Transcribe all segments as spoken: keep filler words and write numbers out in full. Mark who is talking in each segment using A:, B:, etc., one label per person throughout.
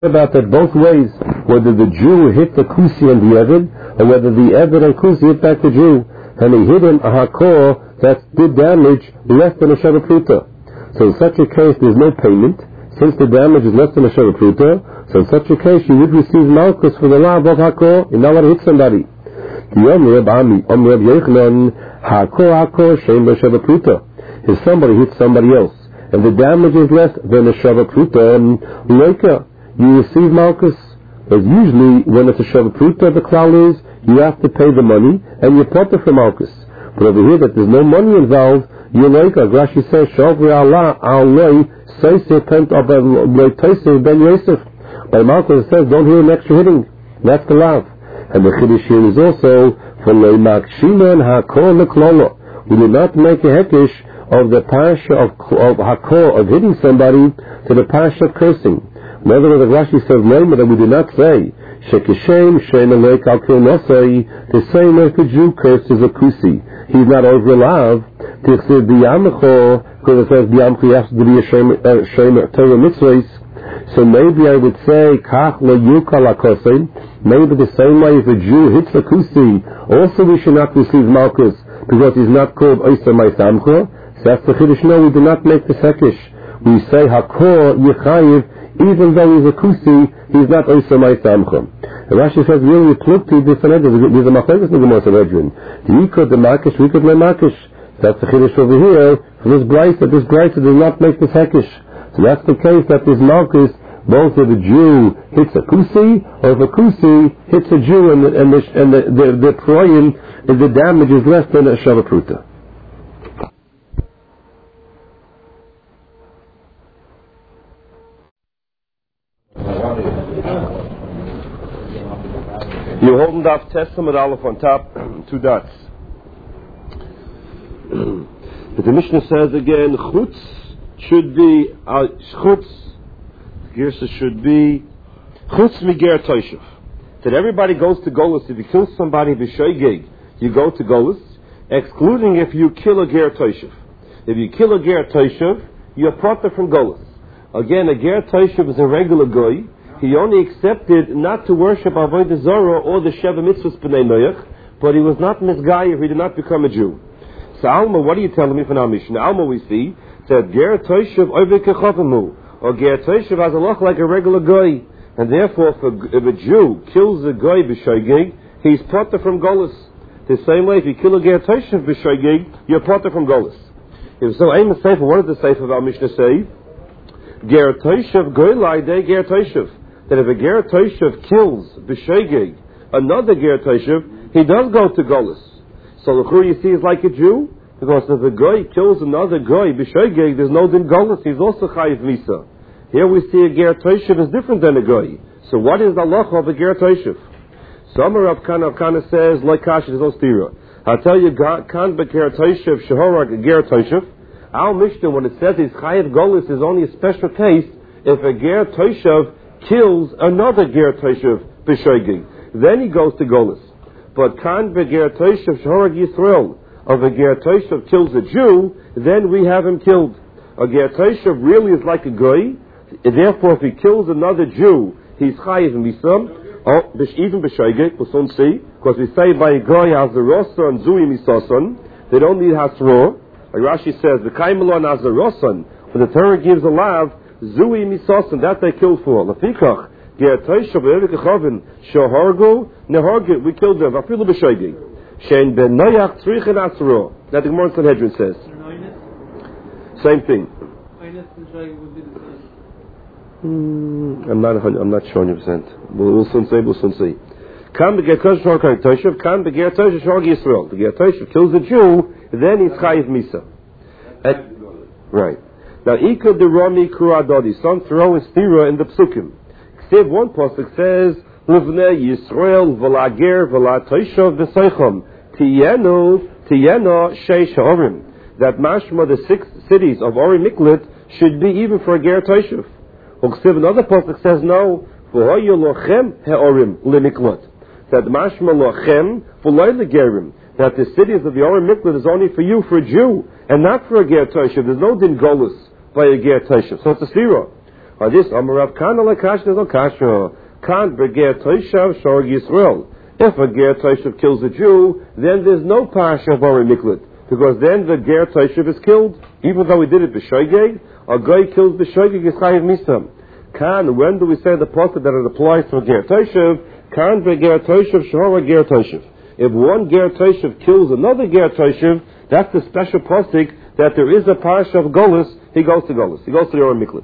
A: about that both ways, whether the Jew hit the Kusi and the Eved, or whether the Eved and Kusi hit back the Jew, and he hit him a Hakor that did damage less than a Sheva Pruta. So in such a case, there's no payment, since the damage is less than a Sheva Pruta. So in such a case, you would receive Malchus for the law of Hakor. You're not allowed to hit somebody. If somebody hits somebody else, and the damage is less than a Sheva Pruta, you receive Malchus. But usually, when it's a Sheva Pruta, the klal is you have to pay the money, and you potter for Malchus. But over here, that there's no money involved, you like, as Rashi says, Shavri Allah, Aloi, Seise, Pent, Toise, Ben Yosef. By Malchus, it says, don't hear an extra hitting. That's the lav. And the Chiddush here is also, for Leimak Shimon HaKor Leklolo. We do not make a hekish of the parasha of, of Hakor, of hitting somebody, to the parasha of cursing. In other words, Rashi says, Lema, that we do not say, Shekishem, Shem, Elek, Al Kil Nosai, the same way the Jew curses a Kusi. He's not over lav. Tichsiv B'Yamcho, because it says B'Yamcho has to be a Shem, Torah Mitzvahs. So maybe I would say, Kach Lo Yukal HaKosim, maybe the same way if a Jew hits a Kusi, also we should not receive Malchus, because he's not called Oysa Maisamcho. So that's the Chiddush. No, we do not make the Sekish. We say Hakor Yechayiv, even though he's a Kusi, he's not Oysa Maisamcho. And Rashi says, really, it's looked to different edges. There's a Machlekas in the Gemara Sanhedrin. You could the Makish, we could the Makish. That's the Chiddush over here. For this Brisa, this Brisa does not make the Sekish. So that's the case that this Malchus, both if a Jew hits a Kusi, or if a Kusi hits a Jew, and the, and the, and the, the, the Proyim, the damage is less than a Sheva Pruta. You hold Daf Testament Aleph on top, two dots. But the Mishnah says again, Chutz should be, uh, Chutz, Girsa should be, Chutz Miger Toishev. That everybody goes to Golus. If you kill somebody b'shoigeg, you go to Golus, excluding if you kill a Ger Toishev. If you kill a Ger Toishev, you're proper from Golus. Again, a Ger Toishev is a regular goy. He only accepted not to worship Avodah Zarah or the Sheva Mitzvahs B'nai Noach, but he was not misgayer, he did not become a Jew. So Alma, what are you telling me from our Mishnah? Alma, we see, said Ger Toishev Oved Kechovamu, or Ger Toishev has a look like a regular goy, and therefore if a Jew kills a goy b'shoigeg, he's potter from Golus. The same way, if you kill a Ger Toishev b'shoigeg, you're potter from Golus. If so, Aim Sefer, what does the Sefer of our Mishnah say? Ger Toishev goy laidei Ger Toishev. That if a Ger Toishev kills b'shoigeg another Ger Toishev, he does go to Golus. So the Chur you see is like a Jew, because if a goy kills another goy b'shoigeg, there's no din Golus, he's also chayiv misa. Here we see a Ger Toishev is different than a goy. So what is the halacha of a Ger Toishev? Some Rav Kana Kana says, like Kash, there's no stira. I'll tell you, Kan b'Ger Toishev shehorag a Ger Toishev. Our Mishnah, when it says his chayiv Golus, is only a special case if a Ger Toishev kills another Ger Toishev b'shoigeg. Then he goes to Golus. But Kan b'Ger Toishev shehorag Yisrael, of a Ger Toishev kills a Jew, then we have him killed. A Ger Toishev really is like a goy. Therefore, if he kills another Jew, he's chayiv misam. Oh, even b'shoigeg, we'll soon see, because we say by a goy hazarosa and zui misason, they don't need hasro. Like Rashi says, the kaimelon hazarosan, when the Torah gives a lav, zui misason, that they killed for. Lefikach, Ger Toishev v'evik echavin, shohargo nehorgit, we killed them. Afilu b'shoigeg. Shein ben noyach tzrichin asro. That the Gemara Sanhedrin says. Same thing. Mm, I'm not. I'm not sure one hundred percent. We'll soon see. We'll soon see. Kan beger Toishev, kan beger Toishev shorg Yisrael. The Ger Toishev kills a Jew, then he's chayiv misa. Right. Now, Ika de Rami Kuradodi. Some throw a stira in the psukim. Except one pasuk says, Livnei Yisrael v'lager v'la Toishev v'seichom tiyenu tiyenu sheish ha'orim. That mashma the six cities of Ori Miklet should be even for a Ger Toishev. Another pasuk says no, v'hoyu lochem ha'orim l'miklot. That mashma lochem v'loy legerim. That the cities of the Ori Miklet is only for you, for a Jew, and not for a Ger Toishev. There's no din Golus by a Ger Toishev. So it's a stira. On this, Amarav Kana Lakash, there's no kasha. Can't beger Toshav Shorg Yisrael. If a ger Toshav kills a Jew, then there's no pasha of Ori Miklat, because then the ger Toshav is killed, even though he did it b'shoigeg. A guy kills b'shoigeg is chayiv misam. Can, when do we say the pasuk that it applies to a ger Toshav? Can beger Toshav Shorg ger Toshav. If one ger Toshav kills another ger Toshav, that's the special pasuk that there is a pasha of Golus. He goes to Golus. He goes to the Ori Miklat.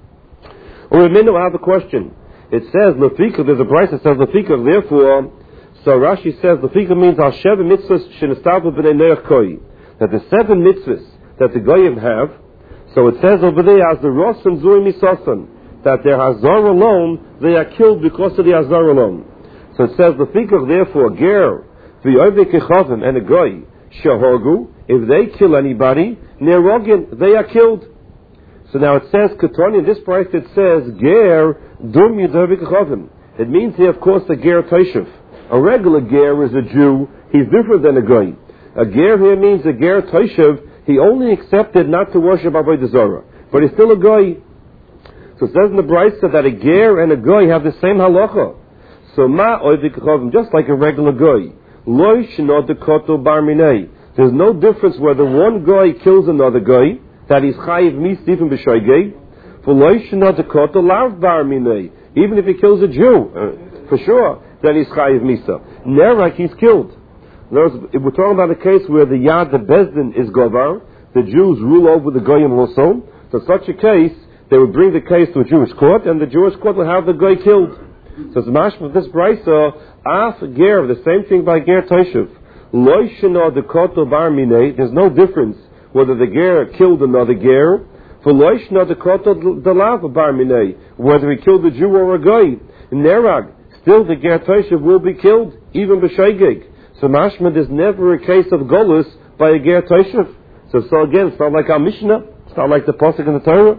A: Or a minute, I have a question. It says Lefika. There's a price that says Lefika. Therefore, so Rashi says Lefika means al sheva mitzvahs shenestavu b'nei neich koi, that the seven mitzvahs that the goyim have. So it says over there as the Rosh and Zuri Misasan, that their Hazar alone they are killed because of the Hazar alone. So it says Lefika. Therefore, ger v'yovei kechavim and a goy shehorgu, if they kill anybody nerogin, they are killed. So now it says Ketoni, in this price it says ger dum yudavik chavim. It means here, of course, the ger Toshav. A regular ger is a Jew. He's different than a goy. A ger here means a ger Toshav. He only accepted not to worship Avodah Zarah, but he's still a goy. So it says in the Brisa that a ger and a goy have the same halacha. So ma oivik chavim, just like a regular goy. Lo shnod dekoto bar minei. There's no difference whether one goy kills another goy, that is chayiv mis even b'shoigeg. For lo shnod dekoto lav bar minei. Even if he kills a Jew, uh, for sure, that is chayiv misa. Nerak, he's killed. Words, if we're talking about a case where the yad, the bezdin, is govar, the Jews rule over the goyim also. So in such a case, they would bring the case to a Jewish court, and the Jewish court will have the goy killed. So it's mashma of this brisa, af ger, the same thing by ger Toshav. Lo shena dekoto bar minei. There's no difference whether the ger killed another ger. For lo shena dekoto delav bar minei, whether he killed a Jew or a goy. Nerag, still the ger Toshav will be killed, even b'shoigeg. So mashma, there's never a case of golus by a ger Toshav. So, so again, it's not like our Mishnah. It's not like the pasuk in the Torah.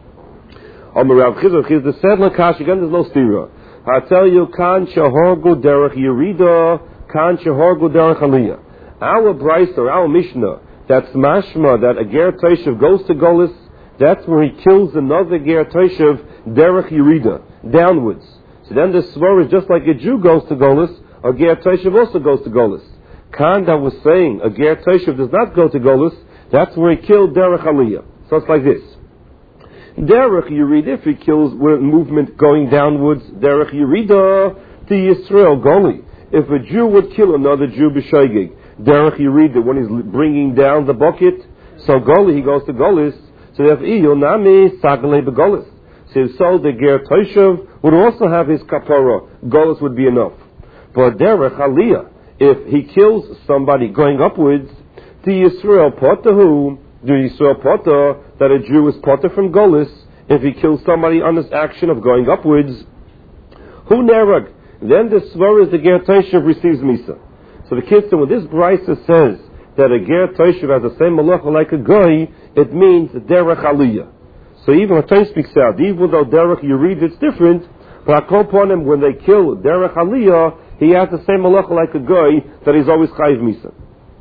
A: Amar Rav Chizr, Chizr said lakash, again there's no stira. I tell you, kan shehorgu derech yerida, kan shehorgu derech aliyah. Our Brisa, or our Mishnah, that's mashma, that a ger Toshav goes to golus, that's where he kills another ger Toshav derech yerida, downwards. So then the svar is just like a Jew goes to golus, a ger Toshav also goes to golus. Kan that was saying a ger Toshav does not go to golus, that's where he killed derech aliyah. So it's like this. Derech Yerida, if he kills with movement going downwards, Derech Yerida to Yisrael Goli. If a Jew would kill another Jew b'shoigeg, Derech Yerida, when he's bringing down the bucket, so Goli, he goes to Golis. So if Iyo Nami Sagalei b'Golis. So if so, the Ger Toshav would also have his kapara. Golis would be enough. But Derech Aliyah, if he kills somebody going upwards, to Yisrael Potahu, do Yisrael Potter, that a Jew is Potter from Golis, if he kills somebody on this action of going upwards, who nerag? Then the svar is the ger Toshav receives misa. So the kids, when this brisa says that a ger Toshav has the same malacha like a goy, it means derech aliyah. So even a Toshav speaks out, even though derech yerid it's different, but I call upon him when they kill derech aliyah, he has the same malacha like a goy that he's always chayiv misa.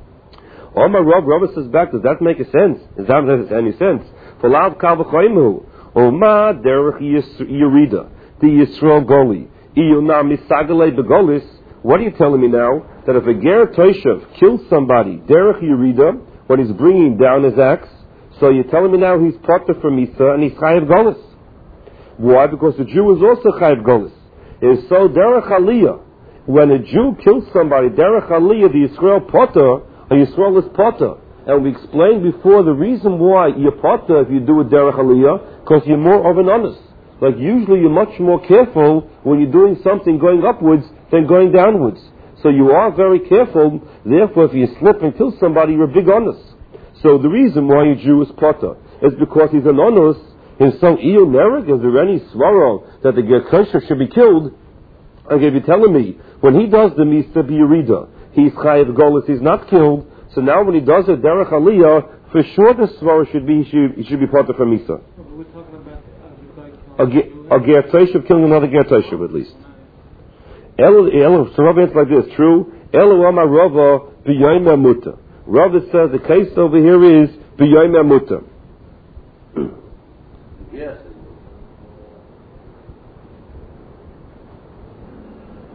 A: Omar Rav, Rav says back, does that make a sense? Does that make any sense? For lav kal v'choimu, Oma derech yerida, the Yisrael goli, iyuna misagalei begolis. What are you telling me now? That if a ger Toshav kills somebody, derech yerida, when he's bringing down his axe, so you're telling me now he's potter from Misa and he's chayiv golis. Why? Because the Jew is also chayiv golis. It's so derech aliyah. When a Jew kills somebody, derech aliyah, the Yisrael potter, a Yisrael is potter. And we explained before the reason why you're potter if you do a derech aliyah, because you're more of an honest. Like usually you're much more careful when you're doing something going upwards than going downwards. So you are very careful, therefore if you slip and kill somebody, you're a big honest. So the reason why a Jew is potter is because he's an honest, and so iyo nerek, is there any swaro that the ger Toshav should be killed? And if you're telling me, when he does the misa b'yerida, he's chayiv golis, he's not killed. So now when he does a derech aliyah, for sure the svara should be he should, he should be part of a misa.
B: We're talking about
A: A ger Toshav killing another ger Toshav at least. Elo, Elo, so Rav answers like this. True. Elo amar Rava b'yoyim muta. Rava says the case over here is b'yoyim muta.
C: Yes.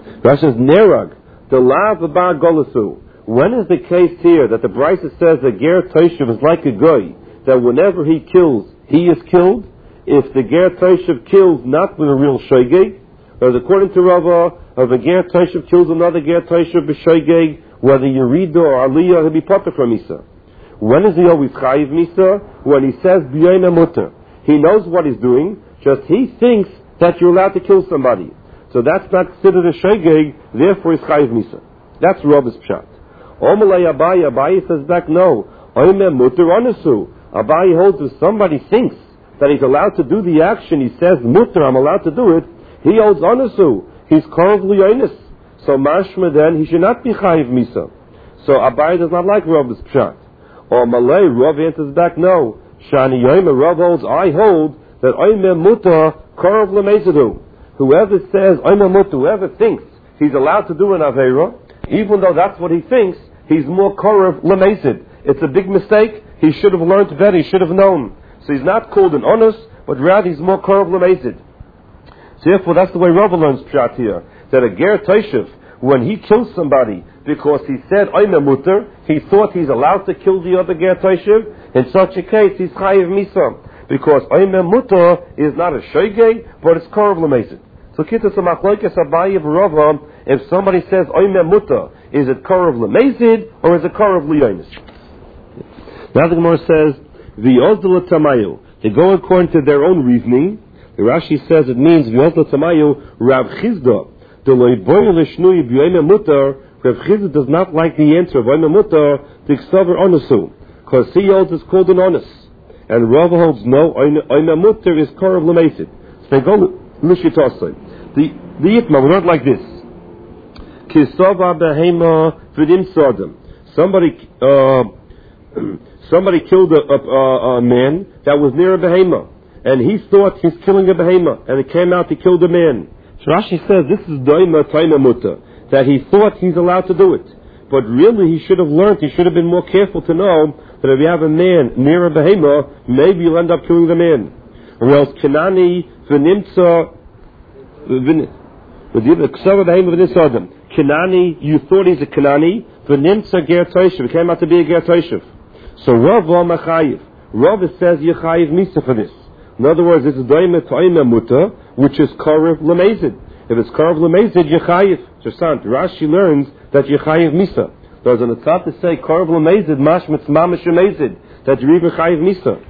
A: Rashi says, Nerag, the lav bar golasu. When is the case here that the Brisa says that Ger Toshav is like a guy, that whenever he kills, he is killed? If the Ger Toshav kills not with a real shoygeg, or according to Rava, if a Ger Toshav kills another Ger Toshav b'shoygeg, whether Yerida or Aliyah, he'll be potter from Misa. When is he always chayiv Misa? When he says b'yoyna mutter. He knows what he's doing, just he thinks that you're allowed to kill somebody. So that's not considered a shoygeg, therefore he's chayiv Misa. That's Rava's pshat. Omalei Abaye, Abaye says back, no. Oime mutter onesu. Abaye holds if somebody thinks that he's allowed to do the action, he says, mutter, I'm allowed to do it, he holds onesu. He's korov liyonis. So mashma then, he should not be chayiv misa. So Abaye does not like Rav's pshat. Or Malay, Rav answers back, no. Shani yoime, Rav holds, I hold that oime mutter korov lemezadu. Whoever says oime mutter, whoever thinks he's allowed to do an avera, even though that's what he thinks, he's more korov lemezid. It's a big mistake. He should have learned better. He should have known. So he's not called an honest, but rather he's more korov lemezid. So therefore, that's the way Rav learns pshat here. That a ger toshav, when he kills somebody because he said oime mutter, he thought he's allowed to kill the other ger toshav. In such a case, he's chayiv misa, because oime mutter is not a shoygeg, but it's korov lemezid. So kitas amachloikes Abaye v'Rava, if somebody says oime mutter, is it korov lemezid or is it korov liyonis? Now the Gemara says v'yozdel tamayu. They go according to their own reasoning. The Rashi says it means v'yozdel tamayu Rav Chizda. Rav Chizda does not like the answer of oime mutter to ksaver onesu, because he holds it's called an honest, and Rav holds no, oime mutter is korov lemezid. So they go l'shitosai. The the Yitma, we learned like this. Kisava behema v'dim sodom. Somebody uh, somebody killed a, a, a man that was near a behema, and he thought he's killing a behema, and it came out he killed a man. So Rashi says this is doima taina muta, that he thought he's allowed to do it, but really he should have learned. He should have been more careful to know that if you have a man near a behema, maybe you'll end up killing the man. Or else Kenani v'nimtza Kenani, you thought he's a Kenani, v'nimtza ger toshav, it came out to be a ger toshav. So Rav Machayiv, Rav says you chayiv misa for this. In other words, this is doime toime muta, which is korov lemezid. If it's korov lemezid, you chayiv. Interessant. Rashi learns that you chayiv misa. There's an atzat to say korov lemezid, mashmitz mamash lemezid, that you even chayiv misa.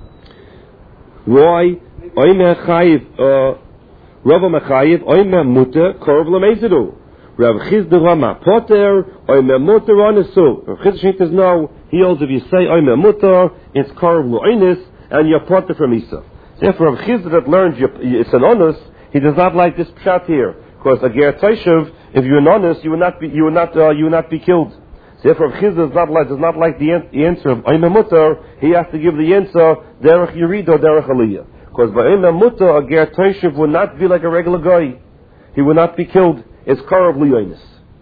A: Roy, oime chayiv, Rav Machayiv, oime muta, korov lemezidu. Rav Chizda Rama Poter, oime muta onesu. Rav Chizda says no. He holds if you say oime muta, it's korov loinis, and you're poter from Isa. Therefore, Rav Chizda that learns it's an honest, he does not like this pshat here, because a ger toshav, if you're an honest, you will not be, you will not, uh, you will not be killed. Therefore, Rav Chizda does not like, does not like the, an- the answer of oime muta. He has to give the answer derech Yerida or derech Aliyah. Because by oime muta, a ger toshav would not be like a regular guy. He would not be killed. It's korov liyonis.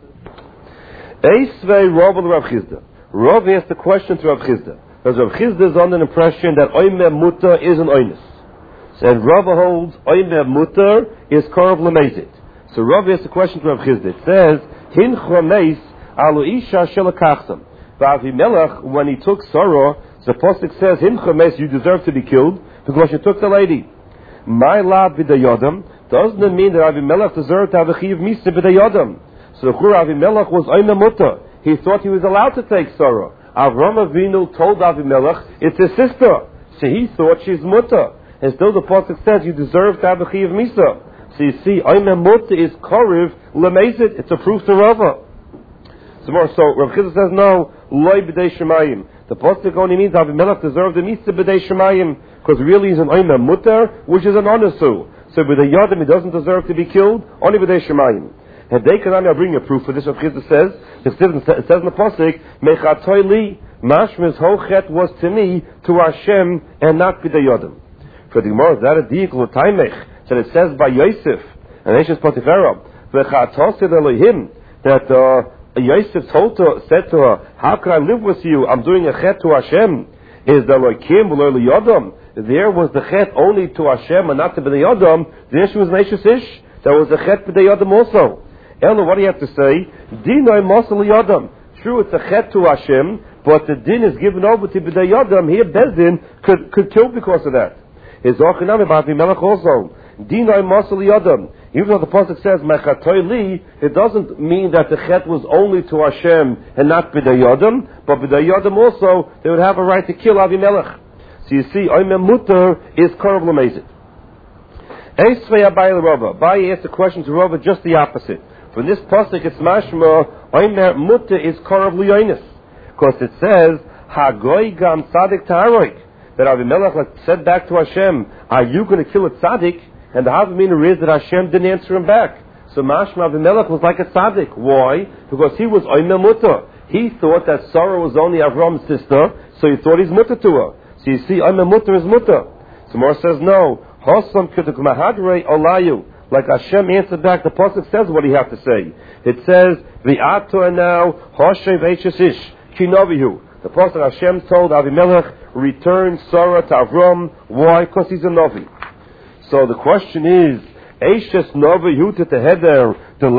A: Eisvei Rav and Rav Chizda. Rav asked the question to Rav Chizda. Because Rav Chizda is under the impression that oime muta is an oinus. And Rav holds oime muta is korov lemezid. So Rav asked the question to Rav Chizda. It says, Hin chomeis alu isha shelakachtam. V'avimelech, when he took Sarah, the pasuk says, Hin chomeis, you deserve to be killed because you took the lady. My lab v'dayodam, doesn't it mean that Avimelech deserved to have a chiv misa b'dayodam? So Avimelech was oime muta. He thought he was allowed to take Sarah. Avram Avinu told Avimelech, it's his sister. So he thought she's muta. And still the pasuk says you deserve to have a chiv misa. So you see, oime muta is koriv lemezid. It's a proof to Rava. So Rav Chizda says no, loy b'dei shemayim. The pasuk only means Avimelech deserved a misa b'dei shemayim, because really he's an oime muta, which is an onesu. So with a yodam he doesn't deserve to be killed, only with a shemayim. And they can I'll bring a proof for this. Rav Chizda says, it says in the pasuk, mechatoy li, mashmiz hochet was to me, to Hashem, and not with a yodam. For the Gemara, is that a deal of taimech? So it says by Yosef, and Ashes Potiphera, v'chatosid Elohim, that uh, Yosef told to, said to her, how can I live with you? I'm doing a chet to Hashem. Is the Elohim v'lo yodam? There was the chet only to Hashem and not to B'nai Yodam. There she was Neishus Ish. There was the chet B'nai Yodam also. Ella, what do you have to say? Dinoi Mosel Yodam. True, it's a chet to Hashem, but the din is given over to B'day Yodam. Here, Bezdin could, could kill because of that. His Ochinam about Avimelech also. Dinoi Mosel Yodam. Even though the pasuk says Mechatoi Li, it doesn't mean that the chet was only to Hashem and not B'day Yodam, but B'day Yodam also, they would have a right to kill Avimelech. So you see, Oimem Mutter is Korov L'Mezid. Eisvei Abai L'Rova. Abai asked a question to Rova just the opposite. From this pasuk, it's mashma Oimer Mutter is Korov L'Yonis, because it says Hagoy Gam Tzadik Ta'aroik, that Avimelech said back to Hashem, "Are you going to kill a tzaddik?" And the Havamina is that Hashem didn't answer him back. So mashma Avimelech was like a tzaddik. Why? Because he was Oimer Mutter. He thought that Sarah was only Avram's sister, so he thought he's mutter to her. So you see, Oimer Mutter is mutter. So Mor says no. Hosam Keduk Mahadrei Olayu. Like Hashem answered back, the pasuk says what he have to say. It says, V'ato now Hoshev Eichesish Kinovihu. The pasuk Hashem told Avimelech, return Sarah to Avram. Why? Because he's a Novi. So the question is, Eishes Novi Yutet Heder, the